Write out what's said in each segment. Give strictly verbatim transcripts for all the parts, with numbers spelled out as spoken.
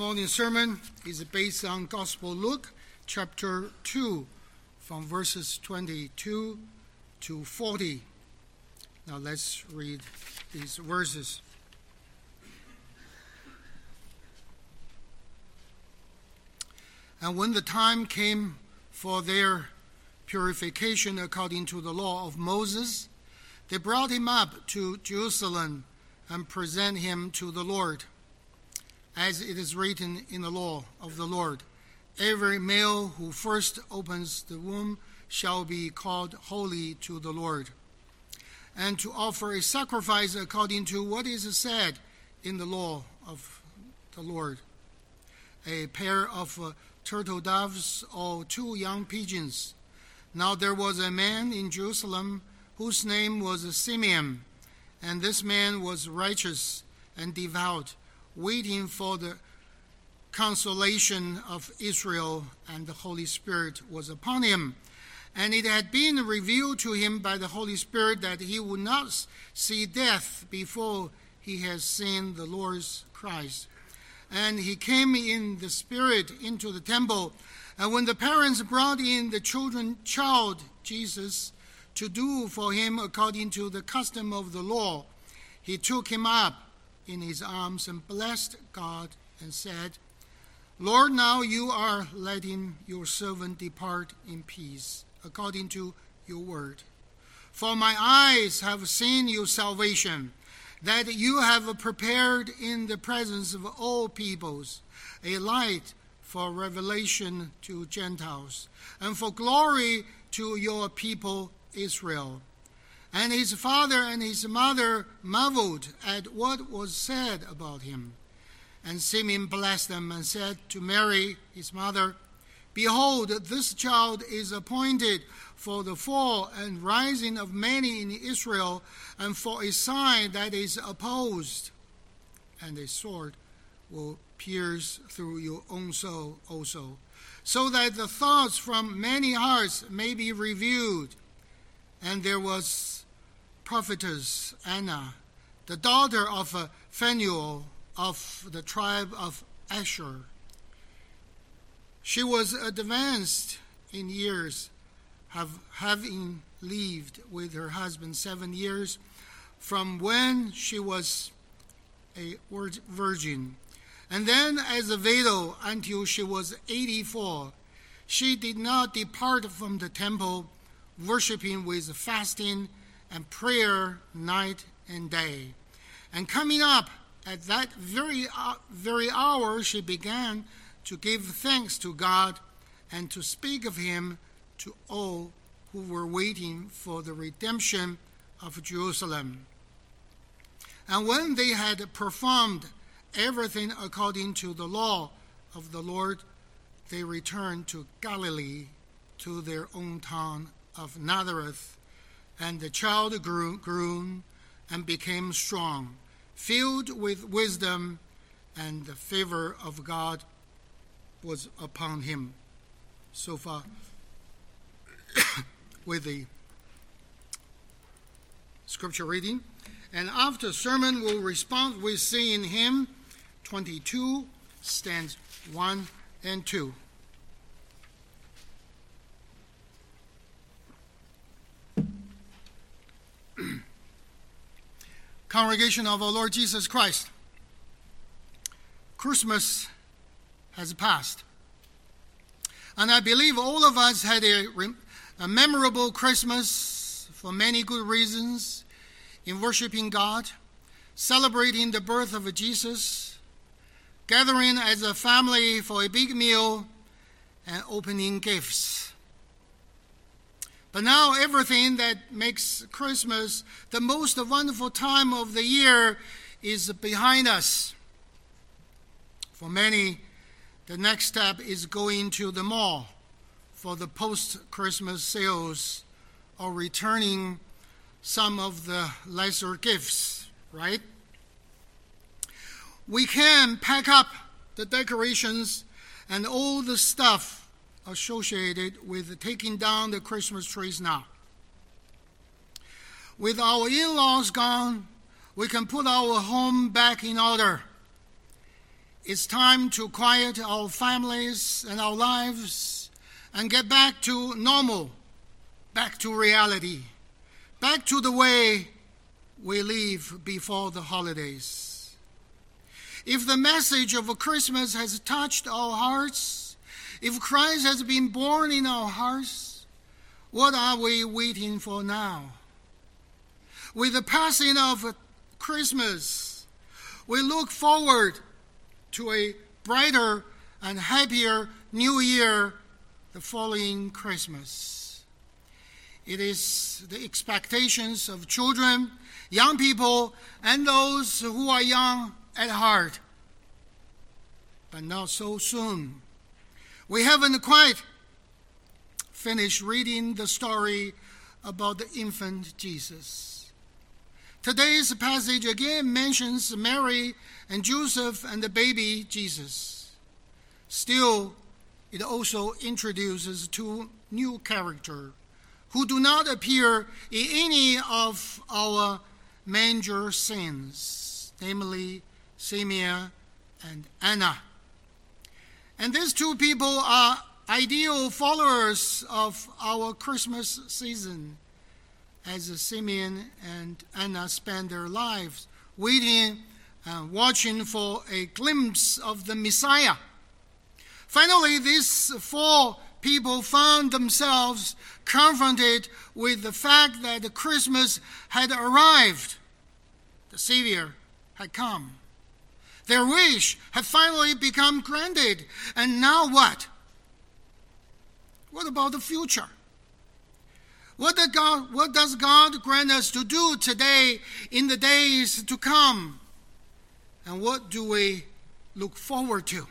morning's sermon is based on Gospel Luke, chapter two, from verses twenty-two to forty. Now let's read these verses. And when the time came for their purification according to the law of Moses, they brought him up to Jerusalem and present him to the Lord. As it is written in the law of the Lord, every male who first opens the womb shall be called holy to the Lord, and to offer a sacrifice according to what is said in the law of the Lord, a pair of uh, turtle doves or two young pigeons. Now there was a man in Jerusalem whose name was Simeon, and this man was righteous and devout, waiting for the consolation of Israel, and the Holy Spirit was upon him. And it had been revealed to him by the Holy Spirit that he would not see death before he has seen the Lord's Christ. And he came in the Spirit into the temple. And when the parents brought in the children child, Jesus, to do for him according to the custom of the law, he took him up in his arms and blessed God and said, Lord, now you are letting your servant depart in peace, according to your word. For my eyes have seen your salvation, that you have prepared in the presence of all peoples a light for revelation to Gentiles, and for glory to your people Israel. And his father and his mother marveled at what was said about him. And Simeon blessed them and said to Mary, his mother, Behold, this child is appointed for the fall and rising of many in Israel, and for a sign that is opposed, and a sword will pierce through your own soul also, so that the thoughts from many hearts may be revealed. And there was prophetess Anna, the daughter of Phanuel of the tribe of Asher. She was advanced in years, have, having lived with her husband seven years, from when she was a virgin. And then as a widow until she was eighty-four. She did not depart from the temple, worshiping with fasting and prayer night and day. And coming up at that very, uh, very hour, she began to give thanks to God and to speak of him to all who were waiting for the redemption of Jerusalem. And when they had performed everything according to the law of the Lord, they returned to Galilee, to their own town of Nazareth. And the child grew, grew and became strong, filled with wisdom, and the favor of God was upon him. So far, with the scripture reading. And after sermon, we'll respond with singing hymn twenty-two, stanzas one and two. Congregation of our Lord Jesus Christ, Christmas has passed. And I believe all of us had a, a memorable Christmas for many good reasons, in worshiping God, celebrating the birth of Jesus, gathering as a family for a big meal, and opening gifts. But now everything that makes Christmas the most wonderful time of the year is behind us. For many, the next step is going to the mall for the post-Christmas sales or returning some of the lesser gifts, right? We can pack up the decorations and all the stuff associated with taking down the Christmas trees now. With our in-laws gone, we can put our home back in order. It's time to quiet our families and our lives and get back to normal, back to reality, back to the way we live before the holidays. If the message of Christmas has touched our hearts, if Christ has been born in our hearts, what are we waiting for now? With the passing of Christmas, we look forward to a brighter and happier new year the following Christmas. It is the expectations of children, young people, and those who are young at heart. But not so soon. We haven't quite finished reading the story about the infant Jesus. Today's passage again mentions Mary and Joseph and the baby Jesus. Still, it also introduces two new characters who do not appear in any of our manger scenes, namely Simeon and Anna. And these two people are ideal followers of our Christmas season, as Simeon and Anna spend their lives waiting and watching for a glimpse of the Messiah. Finally, these four people found themselves confronted with the fact that Christmas had arrived. The Savior had come. Their wish had finally become granted. And now what? What about the future? What does God, what does God grant us to do today in the days to come? And what do we look forward to?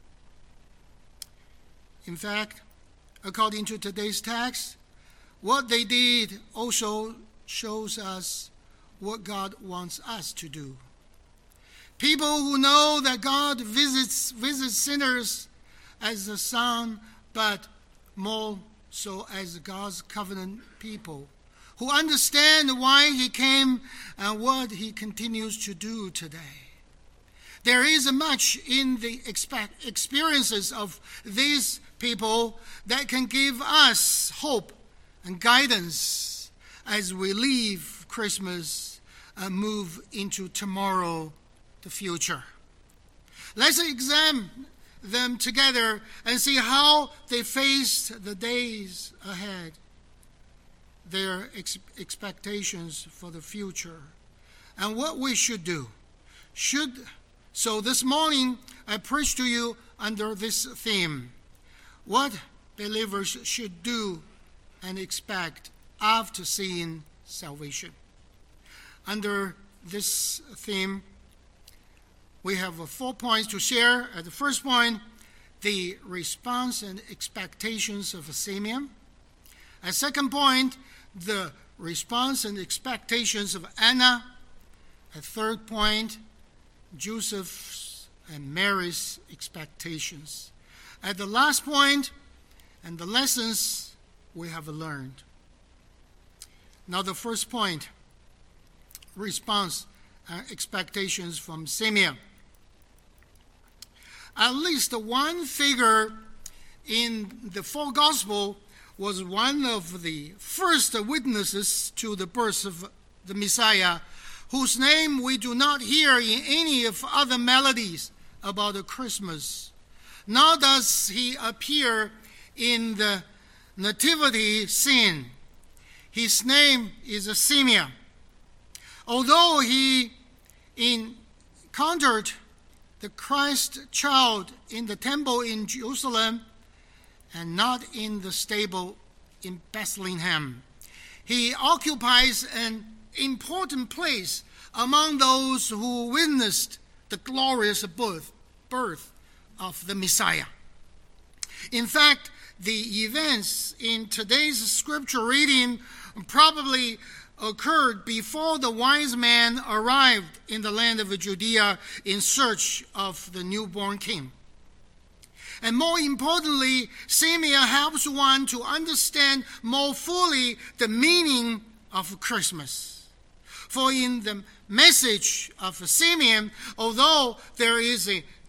In fact, according to today's text, what they did also shows us what God wants us to do. People who know that God visits, visits sinners as the Son, but more so as God's covenant people, who understand why he came and what he continues to do today. There is much in the expect, experiences of these people that can give us hope and guidance as we leave Christmas and move into tomorrow, the future. Let's examine them together and see how they faced the days ahead, their ex- expectations for the future, and what we should do. Should so this morning I preach to you under this theme: what believers should do and expect after seeing salvation. Under this theme, we have four points to share. At the first point, the response and expectations of Simeon. At second point, the response and expectations of Anna. At third point, Joseph's and Mary's expectations. At the last point, and the lessons we have learned. Now the first point, response and expectations from Simeon. At least one figure in the four Gospels was one of the first witnesses to the birth of the Messiah, whose name we do not hear in any of other melodies about Christmas. Nor does he appear in the nativity scene. His name is Simeon. Although he encountered the Christ child in the temple in Jerusalem and not in the stable in Bethlehem, he occupies an important place among those who witnessed the glorious birth, birth of the Messiah. In fact, the events in today's scripture reading probably occurred before the wise men arrived in the land of Judea in search of the newborn king. And more importantly, Simeon helps one to understand more fully the meaning of Christmas. For in the message of Simeon, although there is a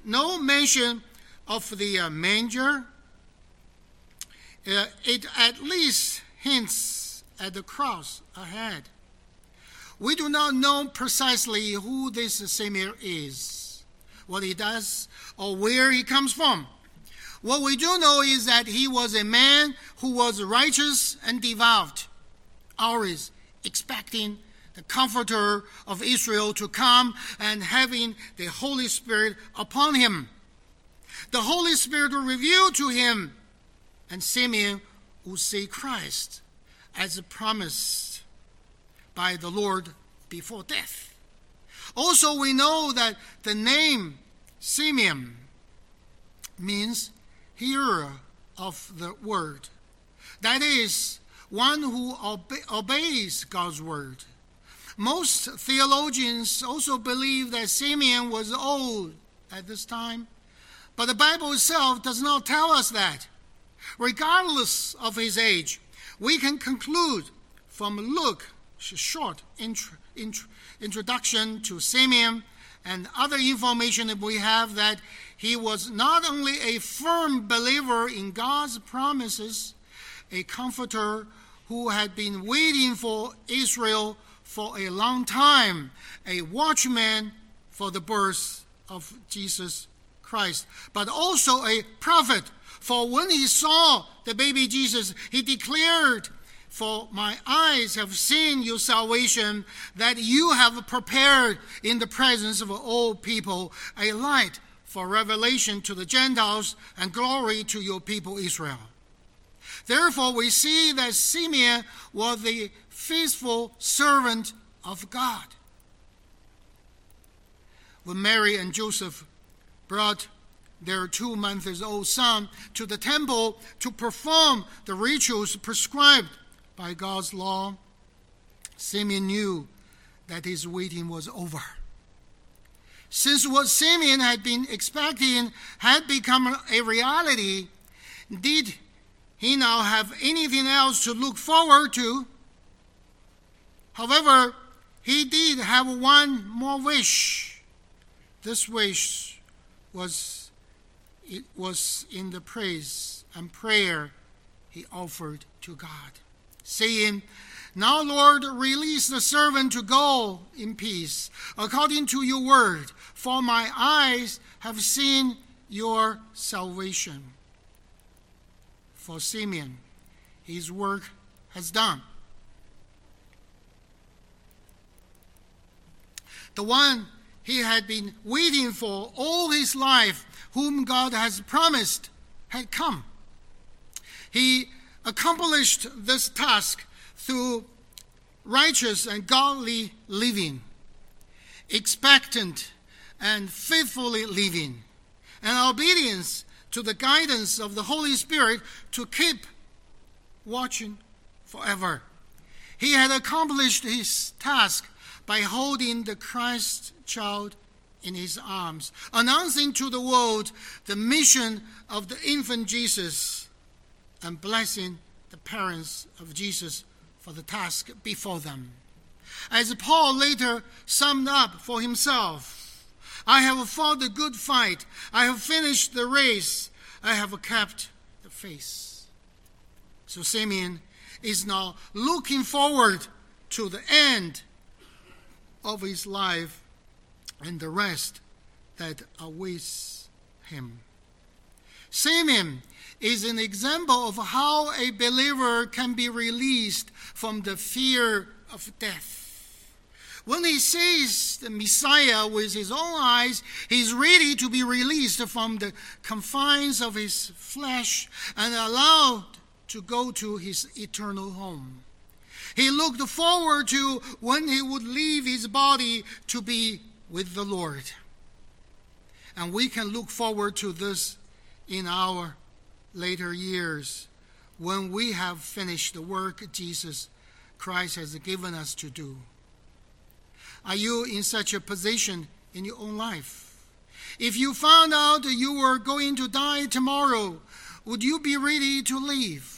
no mention of the uh, manger. Uh, it at least hints at the cross ahead. We do not know precisely who this Simeon is, what he does, or where he comes from. What we do know is that he was a man who was righteous and devout, always expecting the Comforter of Israel to come and having the Holy Spirit upon him. The Holy Spirit will reveal to him, and Simeon will see Christ as promised by the Lord before death. Also, we know that the name Simeon means hearer of the word. That is, one who obe- obeys God's word. Most theologians also believe that Simeon was old at this time, but the Bible itself does not tell us that. Regardless of his age, we can conclude from Luke's short intro, intro, introduction to Simeon and other information that we have that he was not only a firm believer in God's promises, a comforter who had been waiting for Israel for a long time, a watchman for the birth of Jesus Christ, but also a prophet. For when he saw the baby Jesus, he declared, "For my eyes have seen your salvation, that you have prepared in the presence of all people a light for revelation to the Gentiles and glory to your people Israel." Therefore, we see that Simeon was the faithful servant of God. When Mary and Joseph brought their two-month-old son to the temple to perform the rituals prescribed by God's law, Simeon knew that his waiting was over. Since what Simeon had been expecting had become a reality, did he now have anything else to look forward to? However, he did have one more wish. This wish was, it was in the praise and prayer he offered to God, saying, "Now, Lord, release the servant to go in peace, according to your word, for my eyes have seen your salvation." For Simeon, his work has done. The one he had been waiting for all his life, whom God has promised, had come. He accomplished this task through righteous and godly living, expectant and faithfully living, and obedience to the guidance of the Holy Spirit to keep watching forever. He had accomplished his task by holding the Christ child in his arms, announcing to the world the mission of the infant Jesus, and blessing the parents of Jesus for the task before them. As Paul later summed up for himself, "I have fought the good fight. I have finished the race. I have kept the faith." So Simeon is now looking forward to the end of his life and the rest that awaits him. Simeon is an example of how a believer can be released from the fear of death. When he sees the Messiah with his own eyes, he is ready to be released from the confines of his flesh and allowed to go to his eternal home. He looked forward to when he would leave his body to be with the Lord. And we can look forward to this in our later years when we have finished the work Jesus Christ has given us to do. Are you in such a position in your own life? If you found out that you were going to die tomorrow, would you be ready to leave?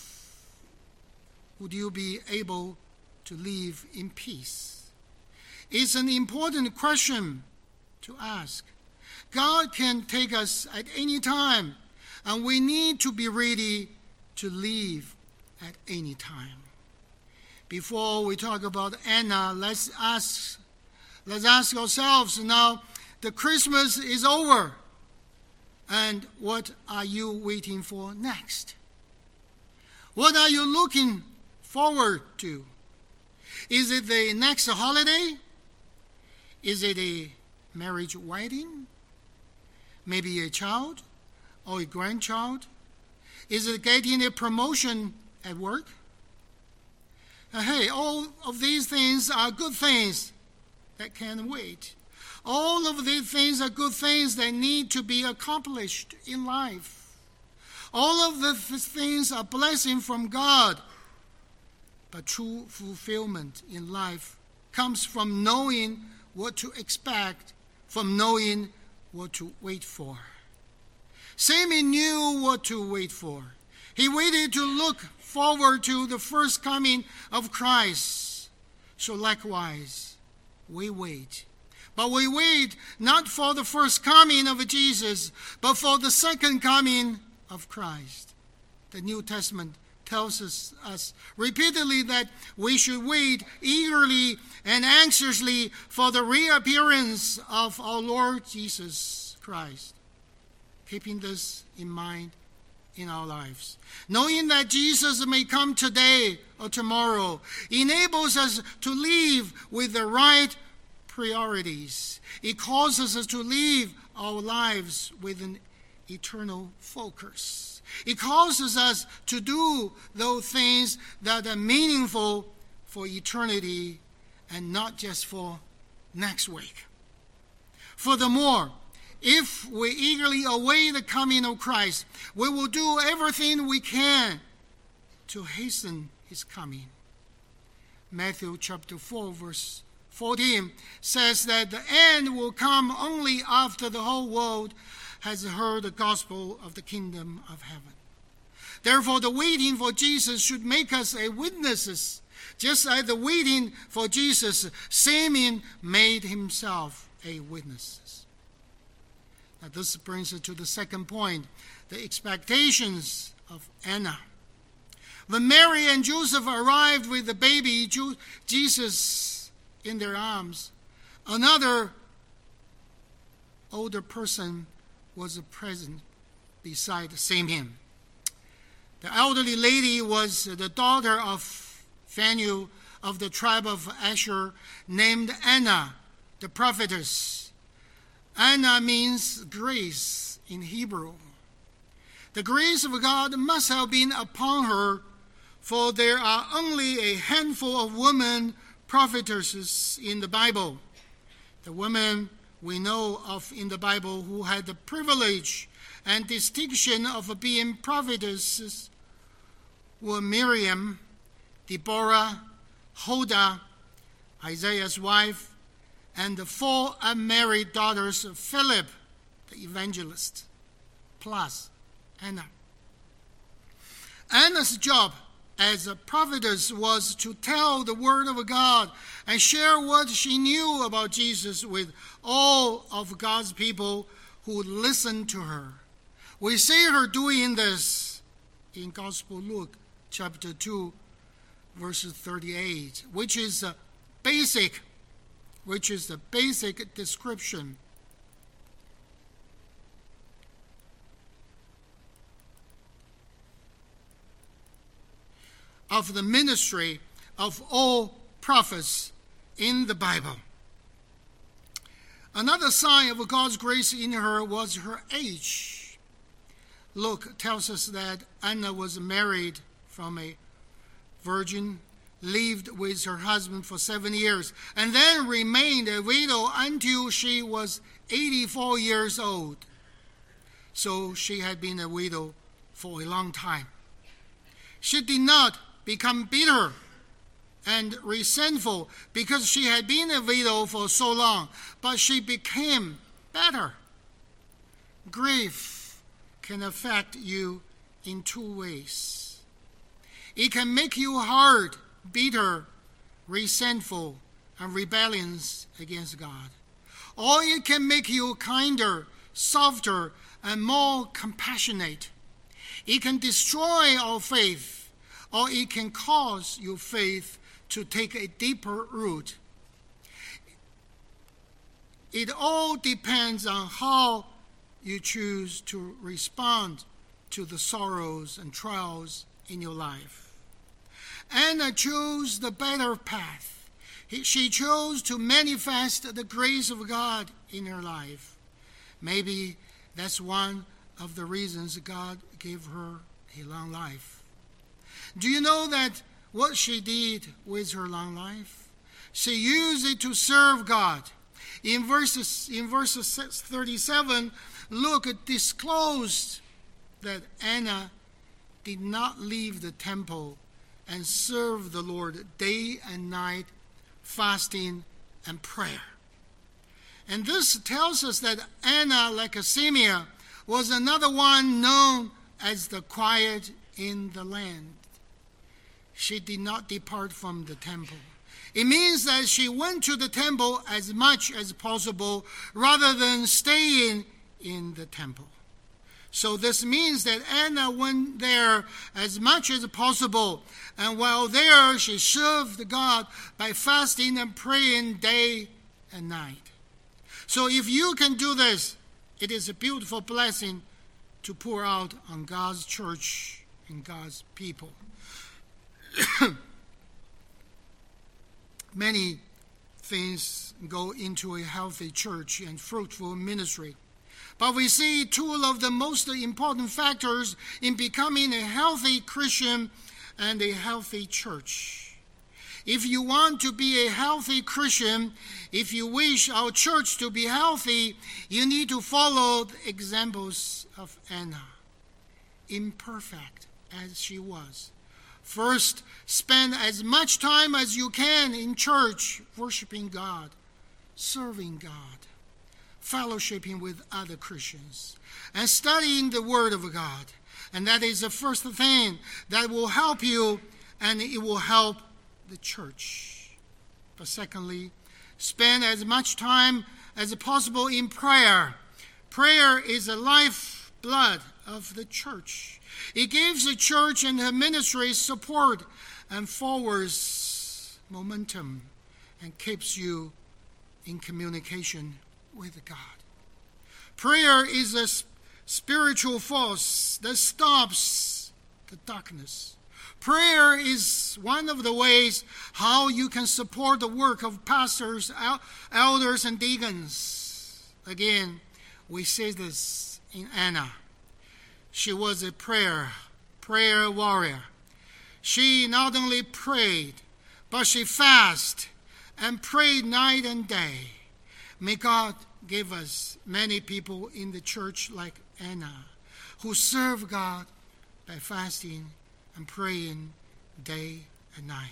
Would you be able to live in peace? It's an important question to ask. God can take us at any time, and we need to be ready to leave at any time. Before we talk about Anna, let's ask, let's ask ourselves now, the Christmas is over, and what are you waiting for next? What are you looking forward to? Is it the next holiday? Is it a marriage wedding? Maybe a child or a grandchild? Is it getting a promotion at work? Uh, hey, all of these things are good things that can wait. All of these things are good things that need to be accomplished in life. All of the th- things are blessing from God. But true fulfillment in life comes from knowing what to expect, from knowing what to wait for. Sammy knew what to wait for. He waited to look forward to the first coming of Christ. So likewise, we wait. But we wait not for the first coming of Jesus, but for the second coming of Christ. The New Testament tells us, us repeatedly that we should wait eagerly and anxiously for the reappearance of our Lord Jesus Christ. Keeping this in mind in our lives. Knowing that Jesus may come today or tomorrow enables us to live with the right priorities. It causes us to live our lives with an eternal focus. It causes us to do those things that are meaningful for eternity and not just for next week. Furthermore, if we eagerly await the coming of Christ, we will do everything we can to hasten his coming. Matthew chapter four, verse fourteen says that the end will come only after the whole world has heard the gospel of the kingdom of heaven. Therefore, the waiting for Jesus should make us a witnesses, just as the waiting for Jesus, Simeon made himself a witness. Now, this brings us to the second point, the expectations of Anna. When Mary and Joseph arrived with the baby Jesus in their arms, another older person was present beside Simeon. The elderly lady was the daughter of Phanuel of the tribe of Asher, named Anna, the prophetess. Anna means grace in Hebrew. The grace of God must have been upon her, for there are only a handful of women prophetesses in the Bible. The women we know of in the Bible who had the privilege and distinction of being prophetesses were Miriam, Deborah, Huldah, Isaiah's wife, and the four unmarried daughters of Philip, the evangelist, plus Anna. Anna's job as a prophetess was to tell the word of God and share what she knew about Jesus with all of God's people who would listen to her. We see her doing this in Gospel Luke chapter two, verses thirty-eight, which is a basic, which is the basic description of the ministry of all prophets in the Bible. Another sign of God's grace in her was her age. Luke tells us that Anna was married from a virgin, lived with her husband for seven years, and then remained a widow until she was eighty-four years old. So she had been a widow for a long time. She did not become bitter and resentful because she had been a widow for so long, but she became better. Grief can affect you in two ways. It can make you hard, bitter, resentful, and rebellious against God. Or it can make you kinder, softer, and more compassionate. It can destroy our faith, or it can cause your faith to take a deeper root. It all depends on how you choose to respond to the sorrows and trials in your life. Anna chose the better path. She chose to manifest the grace of God in her life. Maybe that's one of the reasons God gave her a long life. Do you know that what she did with her long life? She used it to serve God. In verses in verses thirty-seven, Luke disclosed that Anna did not leave the temple and serve the Lord day and night, fasting and prayer. And this tells us that Anna, like Asimia, was another one known as the quiet in the land. She did not depart from the temple. It means that she went to the temple as much as possible rather than staying in the temple. So this means that Anna went there as much as possible, and while there she served God by fasting and praying day and night. So if you can do this, it is a beautiful blessing to pour out on God's church and God's people. Many things go into a healthy church and fruitful ministry. But we see two of the most important factors in becoming a healthy Christian and a healthy church. If you want to be a healthy Christian, if you wish our church to be healthy, you need to follow the examples of Anna, imperfect as she was. First, spend as much time as you can in church, worshiping God, serving God, fellowshipping with other Christians, and studying the Word of God. And that is the first thing that will help you, and it will help the church. But secondly, spend as much time as possible in prayer. Prayer is the lifeblood of the church. It gives the church and her ministry support and forwards momentum and keeps you in communication with God. Prayer is a spiritual force that stops the darkness. Prayer is one of the ways how you can support the work of pastors, elders, and deacons. Again, we see this in Anna. She was a prayer, prayer warrior. She not only prayed, but she fasted and prayed night and day. May God give us many people in the church like Anna, who serve God by fasting and praying day and night.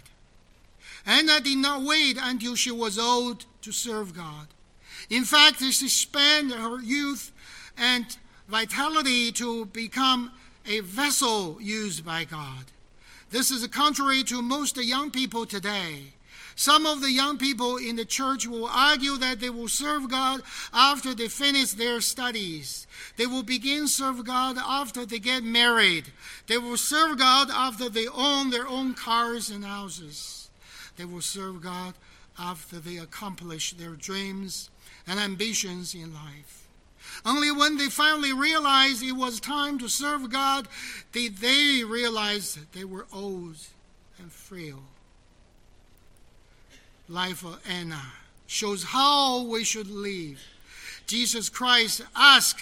Anna did not wait until she was old to serve God. In fact, she spent her youth and vitality to become a vessel used by God. This is contrary to most young people today. Some of the young people in the church will argue that they will serve God after they finish their studies. They will begin to serve God after they get married. They will serve God after they own their own cars and houses. They will serve God after they accomplish their dreams and ambitions in life. Only when they finally realized it was time to serve God did they realize they were old and frail. Life of Anna shows how we should live. Jesus Christ asked,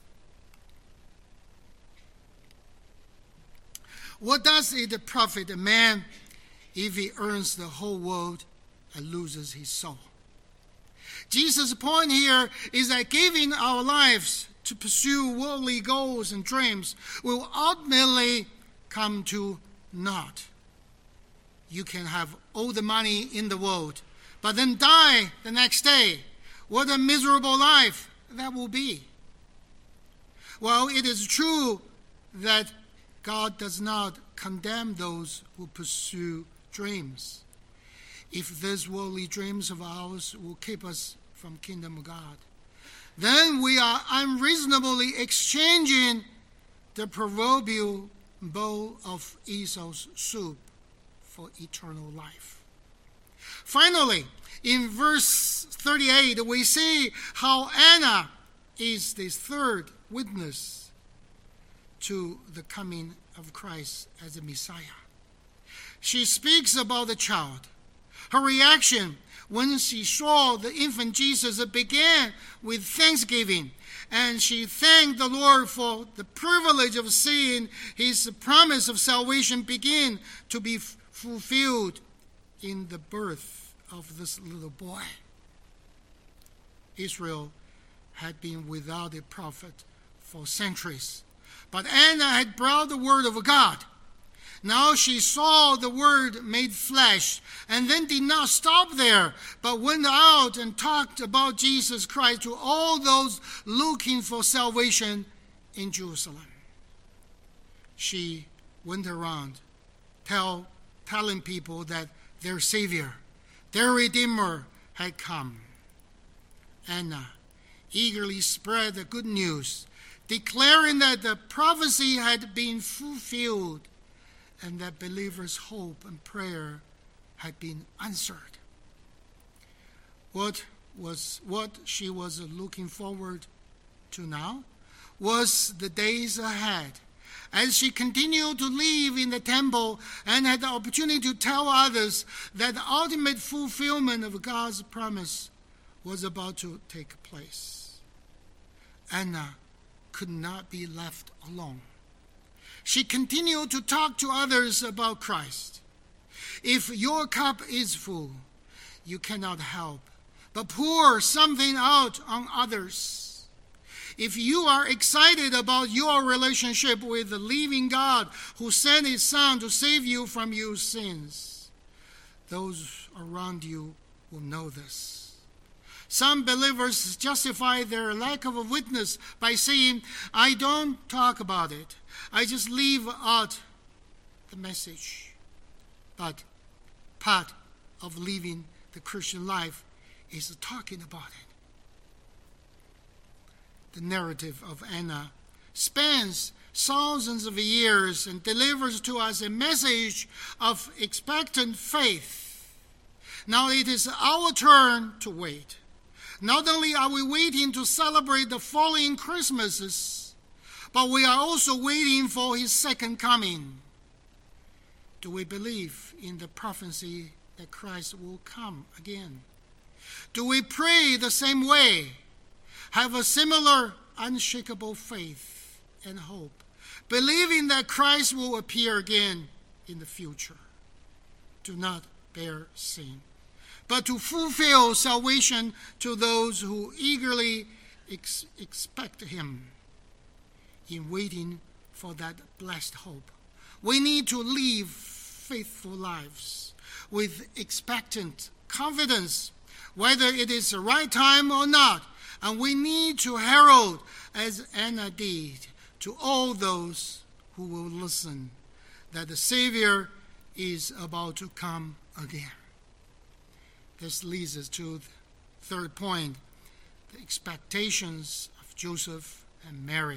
"What does it profit a man if he earns the whole world and loses his soul?" Jesus' point here is that giving our lives to pursue worldly goals and dreams will ultimately come to naught. You can have all the money in the world, but then die the next day. What a miserable life that will be. Well, it is true that God does not condemn those who pursue dreams. If these worldly dreams of ours will keep us from kingdom of God. then we are unreasonably exchanging the proverbial bowl of Esau's soup for eternal life. Finally, in verse thirty-eight, we see how Anna is the third witness to the coming of Christ as a Messiah. She speaks about the child. Her reaction when she saw the infant Jesus began with thanksgiving, and she thanked the Lord for the privilege of seeing his promise of salvation begin to be f- fulfilled in the birth of this little boy. Israel had been without a prophet for centuries, but Anna had brought the word of God. Now she saw the word made flesh, and then did not stop there, but went out and talked about Jesus Christ to all those looking for salvation in Jerusalem. She went around tell, telling people that their Savior, their Redeemer, had come. Anna eagerly spread the good news, declaring that the prophecy had been fulfilled and that believers' hope and prayer had been answered. What was what she was looking forward to now was the days ahead, as she continued to live in the temple and had the opportunity to tell others that the ultimate fulfillment of God's promise was about to take place. Anna could not be left alone. She continued to talk to others about Christ. If your cup is full, you cannot help but pour something out on others. If you are excited about your relationship with the living God who sent his Son to save you from your sins, those around you will know this. Some believers justify their lack of a witness by saying, I don't talk about it. I just leave out the message. But part of living the Christian life is talking about it. The narrative of Anna spans thousands of years and delivers to us a message of expectant faith. Now it is our turn to wait. Not only are we waiting to celebrate the following Christmases, but we are also waiting for his second coming. Do we believe in the prophecy that Christ will come again? Do we pray the same way? Have a similar unshakable faith and hope, believing that Christ will appear again in the future? Do not bear sin, but to fulfill salvation to those who eagerly ex- expect him. In waiting for that blessed hope, we need to live faithful lives with expectant confidence, whether it is the right time or not. And we need to herald, as Anna did, to all those who will listen, that the Savior is about to come again. This leads us to the third point, the expectations of Joseph and Mary.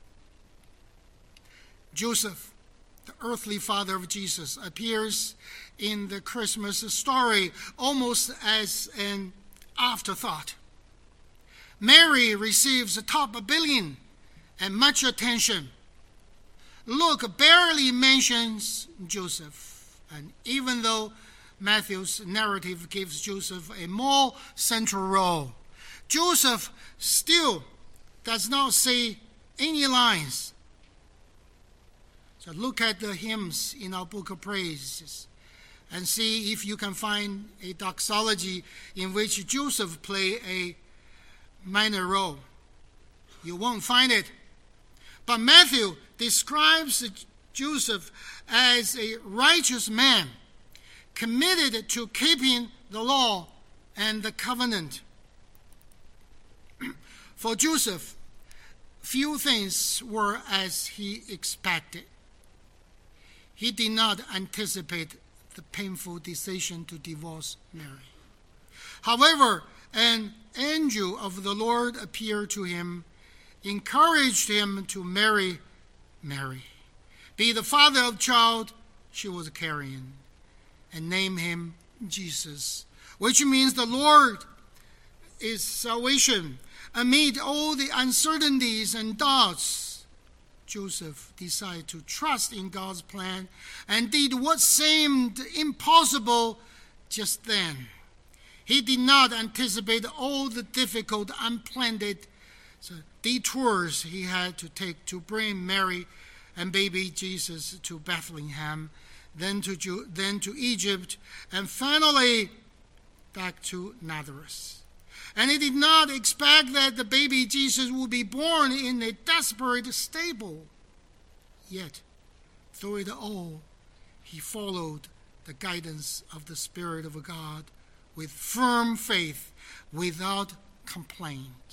Joseph, the earthly father of Jesus, appears in the Christmas story almost as an afterthought. Mary receives the top billing and much attention. Luke barely mentions Joseph, and even though Matthew's narrative gives Joseph a more central role, Joseph still does not say any lines. So look at the hymns in our book of praises and see if you can find a doxology in which Joseph play a minor role. You won't find it. But Matthew describes Joseph as a righteous man, committed to keeping the law and the covenant. For Joseph, few things were as he expected. He did not anticipate the painful decision to divorce Mary. However, an angel of the Lord appeared to him, encouraged him to marry Mary, be the father of child she was carrying, and name him Jesus, which means the Lord is salvation. Amid all the uncertainties and doubts, Joseph decided to trust in God's plan and did what seemed impossible just then. He did not anticipate all the difficult, unplanned detours he had to take to bring Mary and baby Jesus to Bethlehem, then to, Ju- then to Egypt, and finally back to Nazareth. And he did not expect that the baby Jesus would be born in a desperate stable. Yet, through it all, he followed the guidance of the Spirit of God with firm faith, without complaint.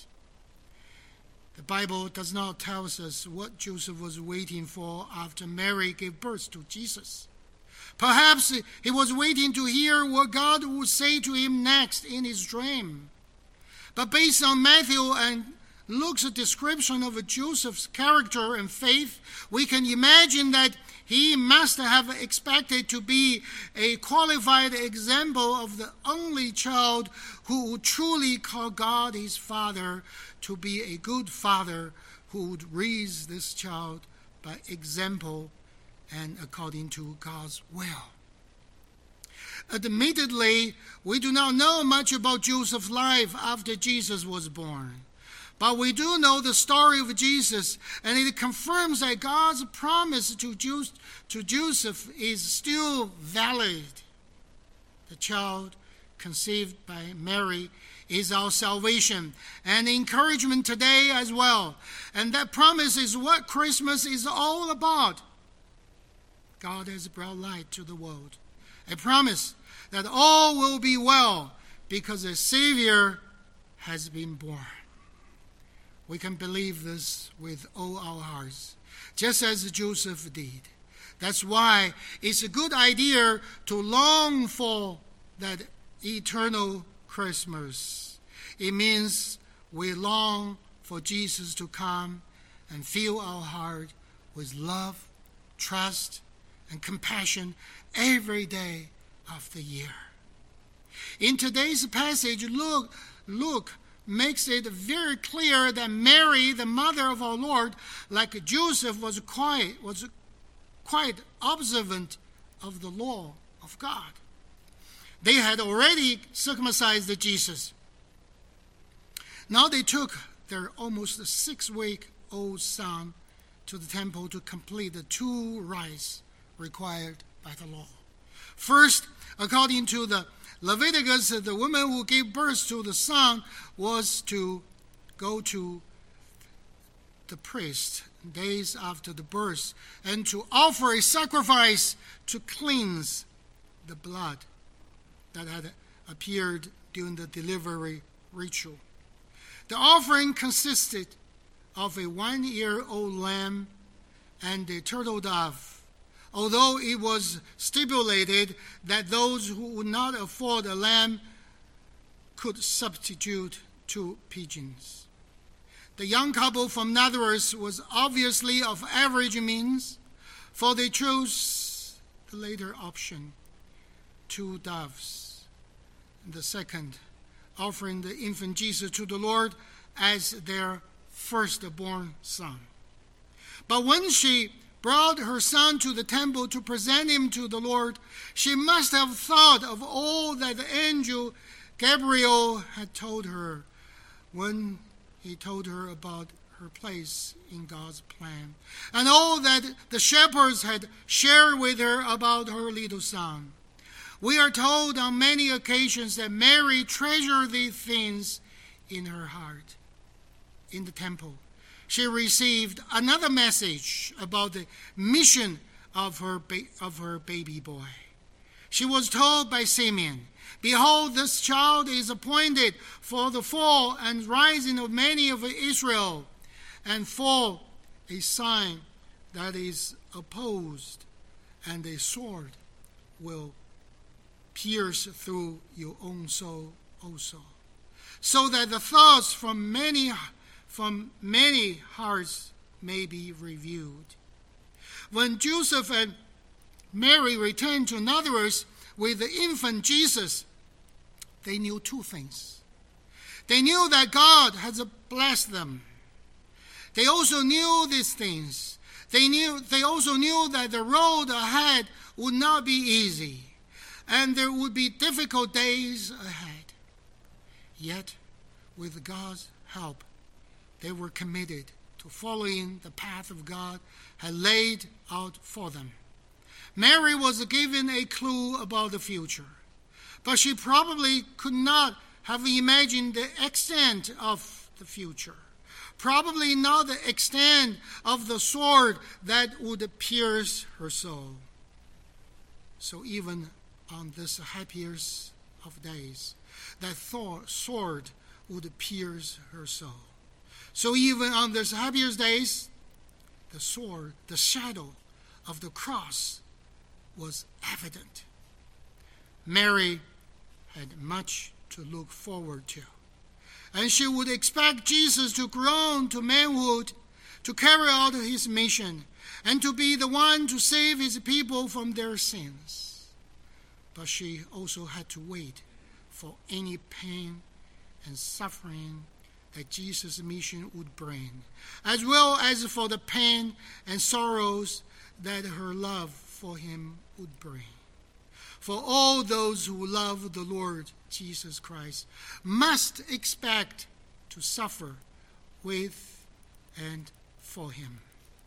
The Bible does not tell us what Joseph was waiting for after Mary gave birth to Jesus. Perhaps he was waiting to hear what God would say to him next in his dream. But based on Matthew and Luke's description of Joseph's character and faith, we can imagine that he must have expected to be a qualified example of the only child who would truly call God his father, to be a good father who would raise this child by example and according to God's will. Admittedly, we do not know much about Joseph's life after Jesus was born. But we do know the story of Jesus, and it confirms that God's promise to Joseph is still valid. The child conceived by Mary is our salvation and encouragement today as well. And that promise is what Christmas is all about. God has brought light to the world. A promise that all will be well because a Savior has been born. We can believe this with all our hearts, just as Joseph did. That's why it's a good idea to long for that eternal Christmas. It means we long for Jesus to come and fill our heart with love, trust, and compassion every day of the year. In today's passage, Luke, Luke makes it very clear that Mary, the mother of our Lord, like Joseph, was quite, was quite observant of the law of God. They had already circumcised Jesus. Now they took their almost six-week-old son to the temple to complete the two rites required by the law. First, according to the Leviticus, the woman who gave birth to the son was to go to the priest days after the birth and to offer a sacrifice to cleanse the blood that had appeared during the delivery ritual. The offering consisted of a one-year-old lamb and a turtle dove, although it was stipulated that those who would not afford a lamb could substitute two pigeons. The young couple from Nazareth was obviously of average means, for they chose the later option, two doves. And the second, offering the infant Jesus to the Lord as their firstborn son. But when she brought her son to the temple to present him to the Lord, she must have thought of all that the angel Gabriel had told her when he told her about her place in God's plan, and all that the shepherds had shared with her about her little son. We are told on many occasions that Mary treasured these things in her heart. In the temple, she received another message about the mission of her, ba- of her baby boy. She was told by Simeon, "Behold, this child is appointed for the fall and rising of many of Israel, and for a sign that is opposed, and a sword will pierce through your own soul also, so that the thoughts from many, from many hearts may be revealed. When Joseph and Mary returned to Nazareth with the infant Jesus, they knew two things. They knew that God has blessed them. They also knew these things. They knew. They also knew that the road ahead would not be easy, and there would be difficult days ahead. Yet, with God's help, they were committed to following the path of God had laid out for them. Mary was given a clue about the future, but she probably could not have imagined the extent of the future, probably not the extent of the sword that would pierce her soul. So even on this happiest of days, that sword would pierce her soul. So even on these happiest days, the sword, the shadow of the cross was evident. Mary had much to look forward to, and she would expect Jesus to grow to manhood, to carry out his mission, and to be the one to save his people from their sins. But she also had to wait for any pain and suffering that Jesus' mission would bring, as well as for the pain and sorrows that her love for him would bring. For all those who love the Lord Jesus Christ must expect to suffer with and for him.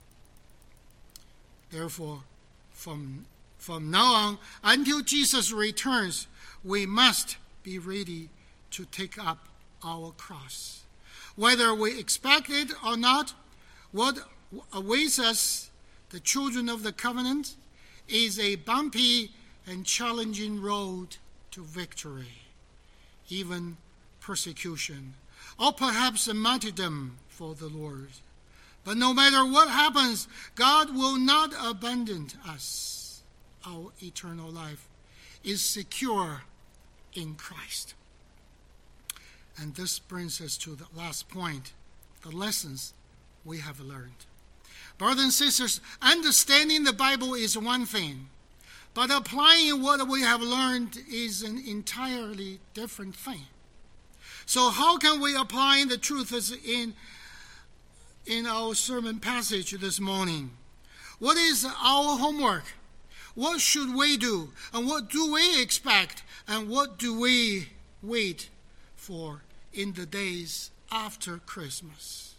Therefore, from, from now on, until Jesus returns, we must be ready to take up our cross. Whether we expect it or not, what awaits us, the children of the covenant, is a bumpy and challenging road to victory, even persecution, or perhaps a martyrdom for the Lord. But no matter what happens, God will not abandon us. Our eternal life is secure in Christ. And this brings us to the last point, the lessons we have learned. Brothers and sisters, understanding the Bible is one thing, but applying what we have learned is an entirely different thing. So how can we apply the truths in, in our sermon passage this morning? What is our homework? What should we do? And what do we expect? And what do we wait for in the days after Christmas?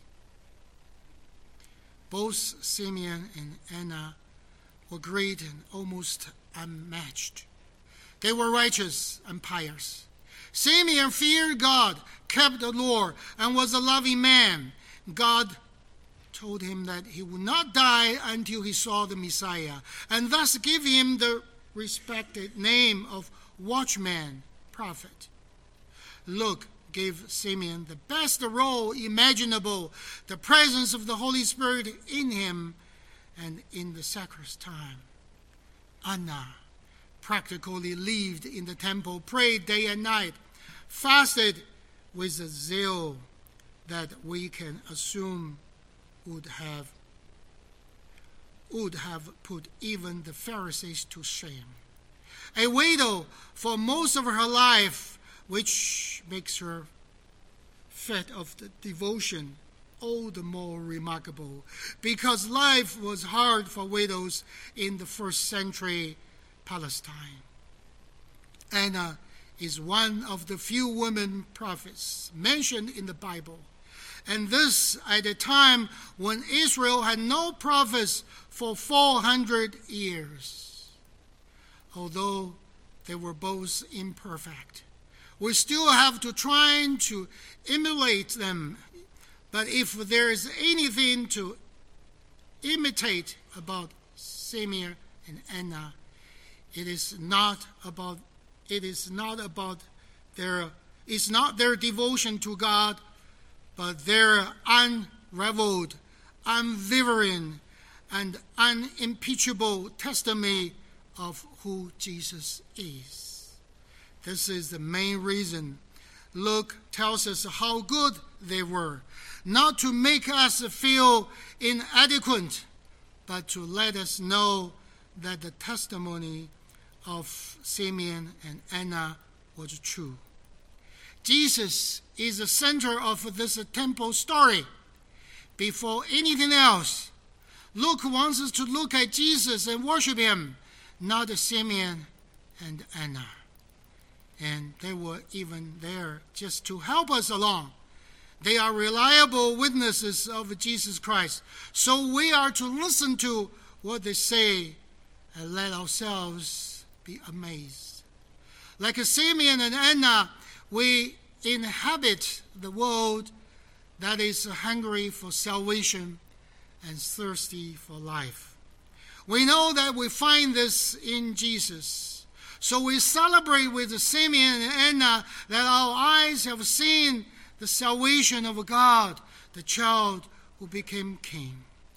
Both Simeon and Anna were great and almost unmatched. They were righteous and pious. Simeon feared God, kept the law, and was a loving man. God told him that he would not die until he saw the Messiah, and thus gave him the respected name of watchman, prophet. Luke gave Simeon the best role imaginable, the presence of the Holy Spirit in him and in the sacrament. Anna practically lived in the temple, prayed day and night, fasted with a zeal that we can assume would have would have put even the Pharisees to shame. A widow for most of her life, which makes her fit of the devotion all the more remarkable, because life was hard for widows in the first century Palestine. Anna is one of the few women prophets mentioned in the Bible, and this at a time when Israel had no prophets for four hundred years. Although they were both imperfect, we still have to try to emulate them. But if there is anything to imitate about Simeon and Anna, it is not about it is not about their it's not their devotion to God, but their unraveled, unwavering, and unimpeachable testimony of who Jesus is. This is the main reason Luke tells us how good they were, not to make us feel inadequate, but to let us know that the testimony of Simeon and Anna was true. Jesus is the center of this temple story. Before anything else, Luke wants us to look at Jesus and worship him, not Simeon and Anna. And they were even there just to help us along. They are reliable witnesses of Jesus Christ. So we are to listen to what they say and let ourselves be amazed. Like Simeon and Anna, we inhabit the world that is hungry for salvation and thirsty for life. We know that we find this in Jesus. So we celebrate with Simeon and Anna that our eyes have seen the salvation of God, the child who became king.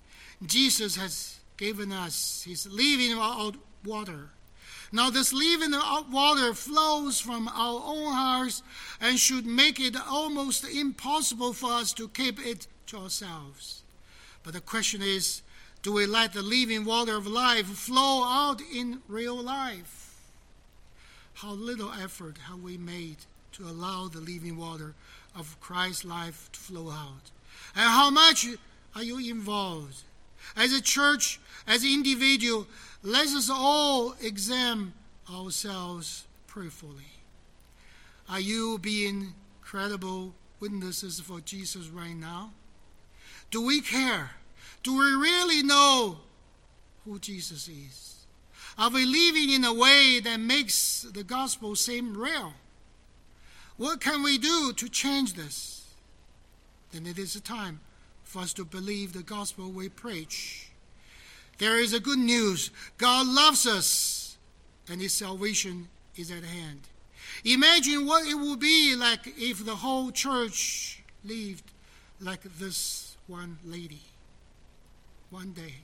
Jesus has given us his living water. Now this living water flows from our own hearts and should make it almost impossible for us to keep it to ourselves. But the question is, do we let the living water of life flow out in real life? How little effort have we made to allow the living water of Christ's life to flow out? And how much are you involved? As a church, as an individual, let us all examine ourselves prayerfully. Are you being credible witnesses for Jesus right now? Do we care? Do we really know who Jesus is? Are we living in a way that makes the gospel seem real? What can we do to change this? Then it is a time for us to believe the gospel we preach. There is a good news. God loves us, and his salvation is at hand. Imagine what it would be like if the whole church lived like this one lady. One day,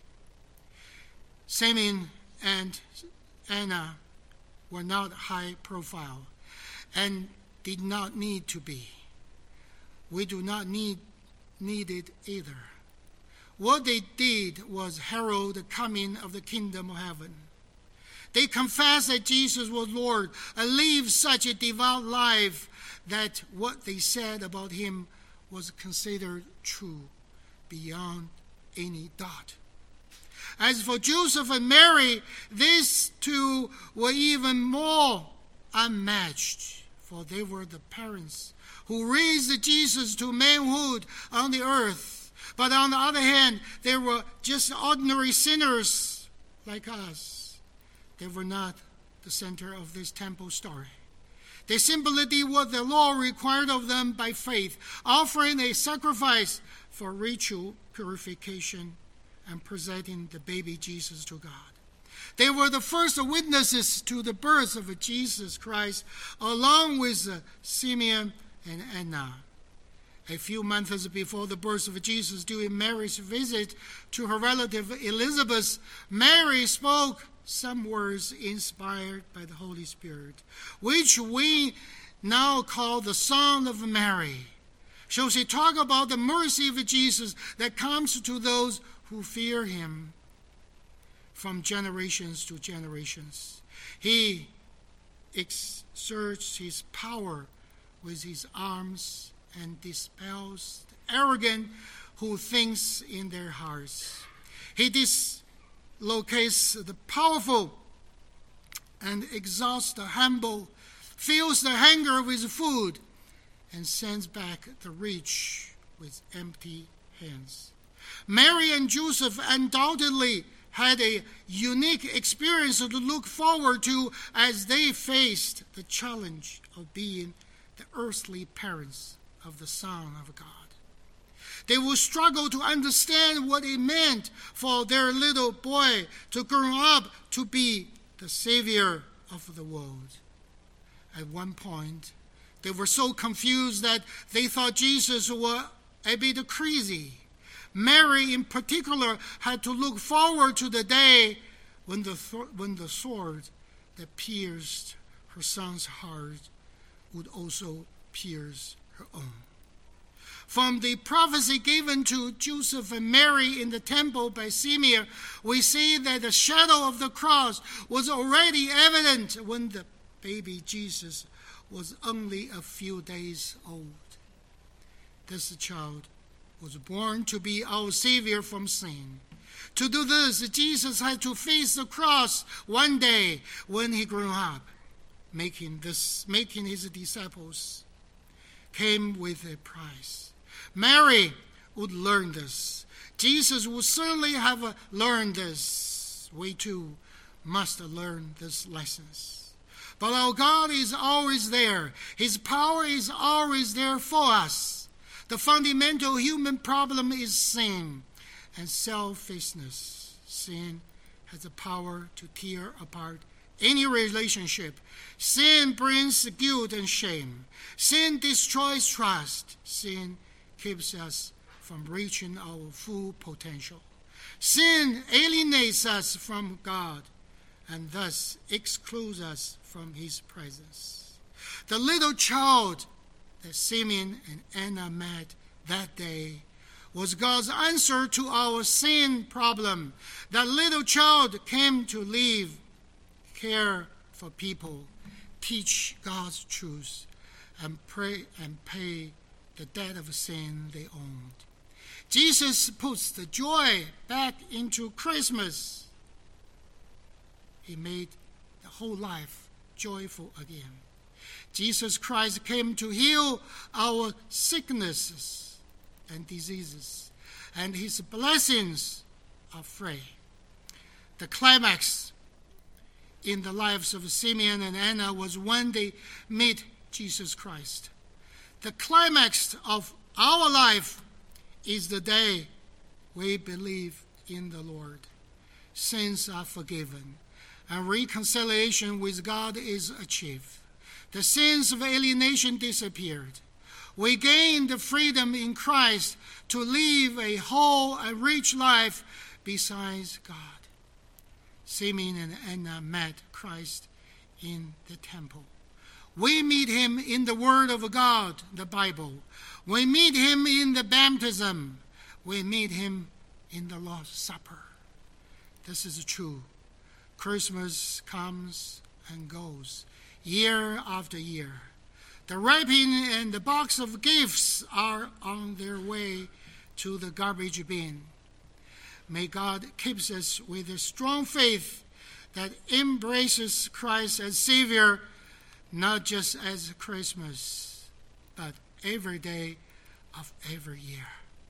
Simeon and Anna were not high profile and did not need to be. We do not need, need it either. What they did was herald the coming of the kingdom of heaven. They confessed that Jesus was Lord and lived such a devout life that what they said about him was considered true beyond any doubt. As for Joseph and Mary, these two were even more unmatched, for they were the parents who raised Jesus to manhood on the earth. But on the other hand, they were just ordinary sinners like us. They were not the center of this temple story. They simply did what the law required of them by faith, offering a sacrifice for ritual purification and presenting the baby Jesus to God. They were the first witnesses to the birth of Jesus Christ, along with Simeon and Anna. A few months before the birth of Jesus, during Mary's visit to her relative Elizabeth, Mary spoke some words inspired by the Holy Spirit, which we now call the Song of Mary. So she talked about the mercy of Jesus that comes to those who fear him from generations to generations. He exerts his power with his arms and dispels the arrogant who thinks in their hearts. He dislocates the powerful and exhausts the humble, fills the hunger with food, and sends back the rich with empty hands. Mary and Joseph undoubtedly had a unique experience to look forward to as they faced the challenge of being the earthly parents of the Son of God. They would struggle to understand what it meant for their little boy to grow up to be the Savior of the world. At one point, they were so confused that they thought Jesus was a bit crazy. Mary, in particular, had to look forward to the day when the, th- when the sword that pierced her son's heart would also pierce her own. From the prophecy given to Joseph and Mary in the temple by Simeon, we see that the shadow of the cross was already evident when the baby Jesus was only a few days old. This child was born to be our Savior from sin. To do this, Jesus had to face the cross one day when he grew up, making this, making his disciples came with a price. Mary would learn this. Jesus would certainly have learned this. We too must learn these lessons. But our God is always there. His power is always there for us. The fundamental human problem is sin and selfishness. Sin has the power to tear apart any relationship. Sin brings guilt and shame. Sin destroys trust. Sin keeps us from reaching our full potential. Sin alienates us from God and thus excludes us from his presence. The little child that Simeon and Anna met that day was God's answer to our sin problem. That little child came to live, care for people, teach God's truth, and pray and pay the debt of sin they owned. Jesus puts the joy back into Christmas. He made the whole life joyful again. Jesus Christ came to heal our sicknesses and diseases, and his blessings are free. The climax in the lives of Simeon and Anna was when they meet Jesus Christ. The climax of our life is the day we believe in the Lord. Sins are forgiven, and reconciliation with God is achieved. The sins of alienation disappeared. We gain the freedom in Christ to live a whole and rich life besides God. Simeon and Anna met Christ in the temple. We meet him in the Word of God, the Bible. We meet him in the baptism. We meet him in the Lord's Supper. This is true. Christmas comes and goes, year after year. The wrapping and the box of gifts are on their way to the garbage bin. May God keep us with a strong faith that embraces Christ as Savior, not just as Christmas, but every day of every year.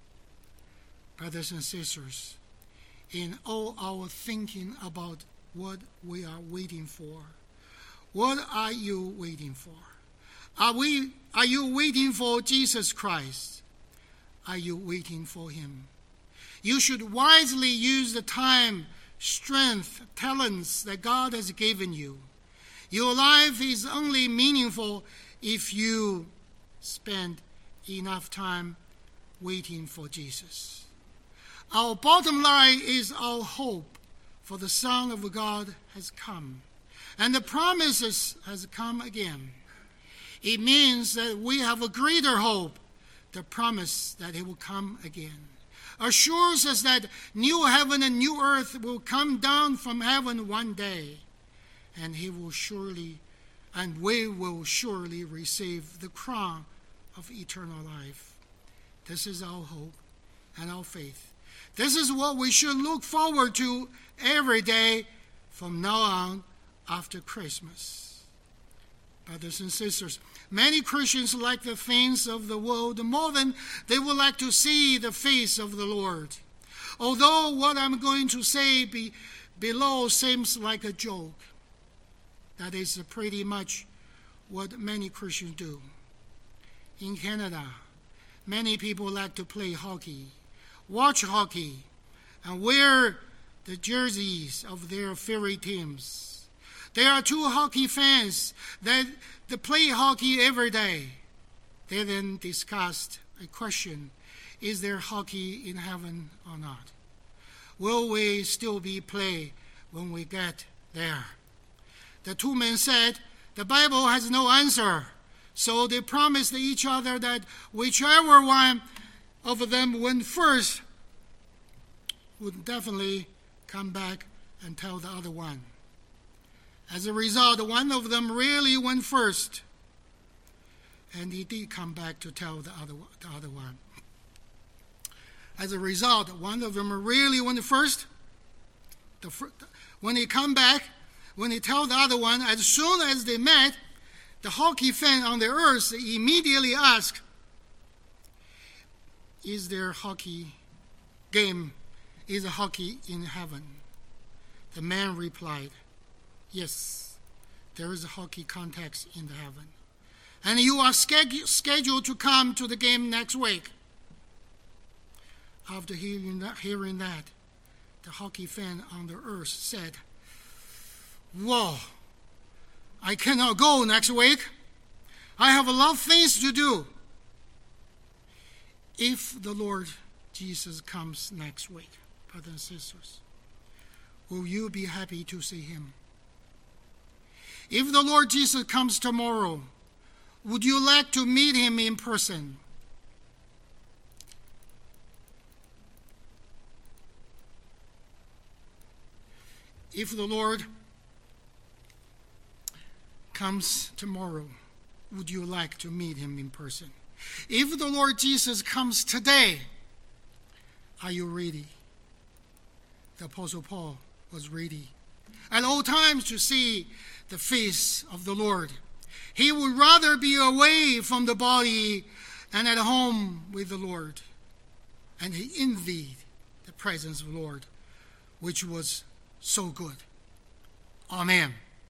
Brothers and sisters, in all our thinking about what we are waiting for, what are you waiting for? Are we? Are you waiting for Jesus Christ? Are you waiting for him? You should wisely use the time, strength, talents that God has given you. Your life is only meaningful if you spend enough time waiting for Jesus. Our bottom line is our hope, for the Son of God has come, and the promises has come again. It means that we have a greater hope, the promise that he will come again. Assures us that new heaven and new earth will come down from heaven one day, and he will surely, and we will surely receive the crown of eternal life. This is our hope and our faith. This is what we should look forward to every day from now on after Christmas. Brothers and sisters, many Christians like the things of the world more than they would like to see the face of the Lord. Although what I'm going to say be, below seems like a joke, that is pretty much what many Christians do. In Canada, many people like to play hockey, watch hockey, and wear the jerseys of their favorite teams. There are two hockey fans that, that play hockey every day. They then discussed a question: is there hockey in heaven or not? Will we still be play when we get there? The two men said, the Bible has no answer. So they promised each other that whichever one of them went first would definitely come back and tell the other one. As a result, one of them really went first, and he did come back to tell the other, the other one. As a result, one of them really went first. The, when he come back, when he tell the other one, as soon as they met, the hockey fan on the earth immediately asked, is there hockey game, is there hockey in heaven? The man replied, yes, there is a hockey contest in the heaven. And you are scheduled scheduled to come to the game next week. After hearing that, hearing that, the hockey fan on the earth said, whoa, I cannot go next week. I have a lot of things to do. If the Lord Jesus comes next week, brothers and sisters, will you be happy to see him? If the Lord Jesus comes tomorrow, would you like to meet him in person? If the Lord comes tomorrow, would you like to meet him in person? If the Lord Jesus comes today, are you ready? The Apostle Paul was ready at all times to see the face of the Lord. He would rather be away from the body and at home with the Lord. And he envied the presence of the Lord, which was so good. Amen.